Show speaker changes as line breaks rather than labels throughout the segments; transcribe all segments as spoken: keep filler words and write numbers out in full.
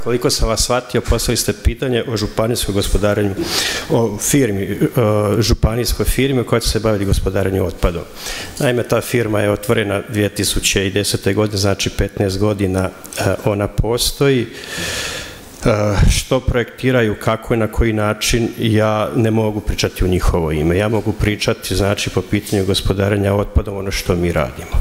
Koliko sam vas shvatio, postavili ste pitanje o županijskom gospodarenju, o firmi, o županijskoj firmi koja će se baviti gospodarenjem otpadom. Naime, ta firma je otvorena dvije tisuće desete. godine, znači petnaest godina ona postoji. Što projektiraju, kako i na koji način, ja ne mogu pričati u njihovo ime. Ja mogu pričati, znači, po pitanju gospodarenja otpadom, ono što mi radimo.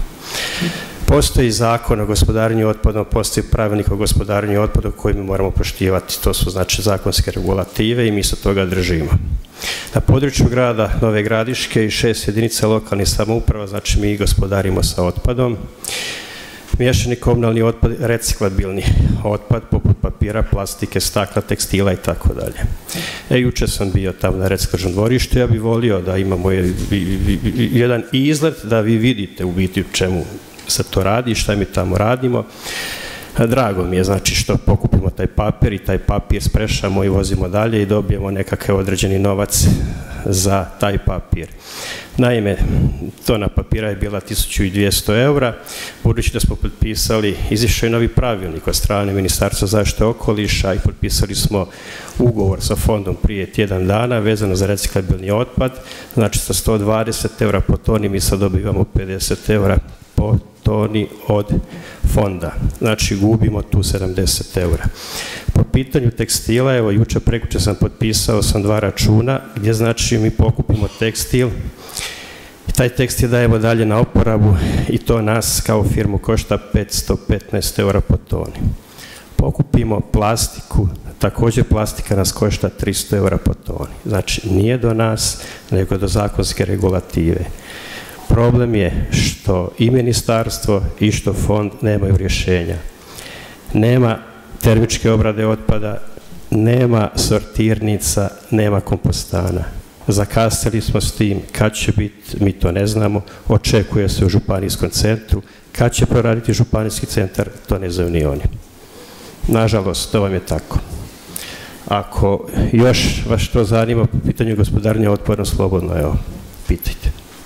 Postoji zakon o gospodarenju otpadom, postoji pravilnik o gospodarenju otpadom koji mi moramo poštivati. To su, znači, zakonske regulative i mi se toga držimo. Na području grada Nove Gradiške i šest jedinica lokalnih samouprava, znači, mi gospodarimo sa otpadom. Miješani komunalni otpad, reciklabilni otpad, poput papira, plastike, stakla, tekstila i tako dalje. E, juče sam bio tamo na reciklažnom dvorištu, ja bih volio da imamo jedan izlet da vi vidite u biti u čemu se to radi i šta mi tamo radimo. Drago mi je, znači, što pokupimo taj papir i taj papir sprešamo i vozimo dalje i dobijemo nekakav određeni novac za taj papir. Naime, tona papira je bila tisuću dvjesto eura, budući da smo potpisali, izišao je novi pravilnik od strane Ministarstva zaštite okoliša i potpisali smo ugovor sa fondom prije tjedan dana vezano za reciklabilni otpad, znači sa sto dvadeset eura po toni mi sad dobivamo pedeset eura po toni od fonda. Znači, gubimo tu sedamdeset eura. Po pitanju tekstila, evo, juče prekuče sam potpisao sam dva računa gdje, znači, mi pokupimo tekstil i taj tekstil dajemo dalje na oporabu i to nas kao firmu košta petsto petnaest eura po toni. Pokupimo plastiku, također plastika nas košta tristo eura po toni. Znači, nije do nas, nego do zakonske regulative. Problem je što i ministarstvo i što fond nemaju rješenja. Nema termičke obrade otpada, nema sortirnica, nema kompostana. Zakasnili smo s tim, kad će biti, mi to ne znamo, očekuje se u županijskom centru, kad će proraditi županijski centar, to ne znaju ni oni. Nažalost, to vam je tako. Ako još vas to zanima po pitanju gospodarenja otpadom, slobodno, evo, pitajte.